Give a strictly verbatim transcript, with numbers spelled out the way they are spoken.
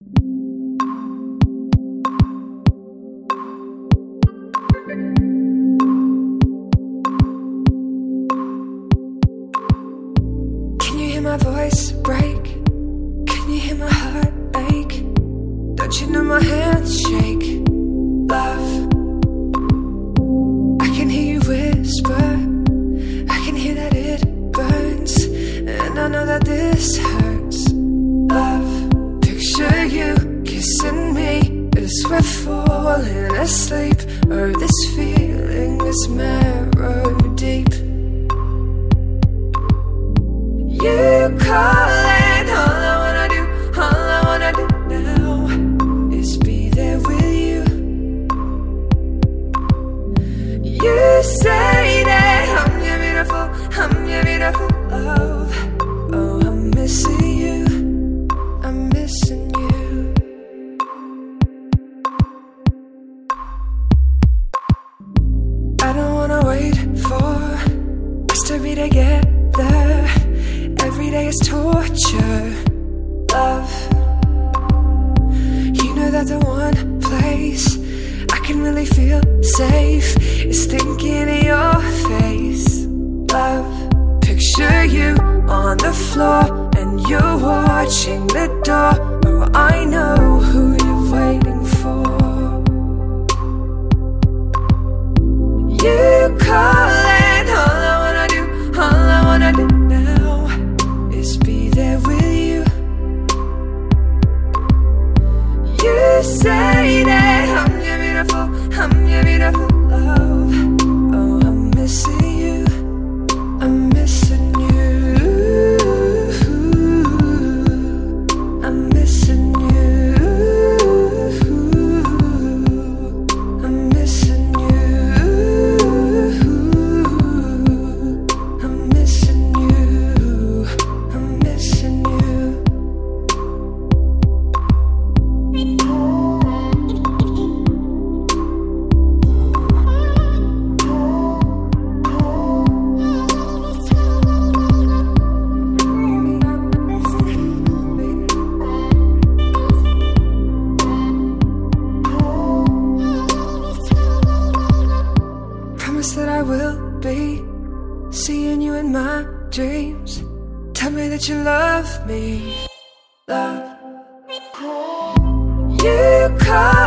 Can you hear my voice break? Can you hear my heart ache? Don't you know my hands shake? Love, I can hear you whisper, I can hear that it burns, and I know that this hurts. Love, picture you kissing me as we're falling asleep, or this feeling is marrow deep. You calling, all I wanna do, all I wanna do now is be there with you. You say that I'm your beautiful, I'm your beautiful love. Oh, I'm missing you, I'm missing you. I don't wanna wait for us to be together. Every day is torture, love. You know that the one place I can really feel safe is thinking of your face. Love, picture you on the floor and you're watching the door. Oh, I know who you're waiting for. You calling, all I wanna do, all I wanna do now is be there with you. You say that I'm your beautiful, I'm your beautiful love. Oh, I'm missing you, I'm missing you, I'm missing you, I'm missing you, I'm missing you, I'm missing you. Promise that I will be seeing you in my dreams. Tell me that you love me, love. You call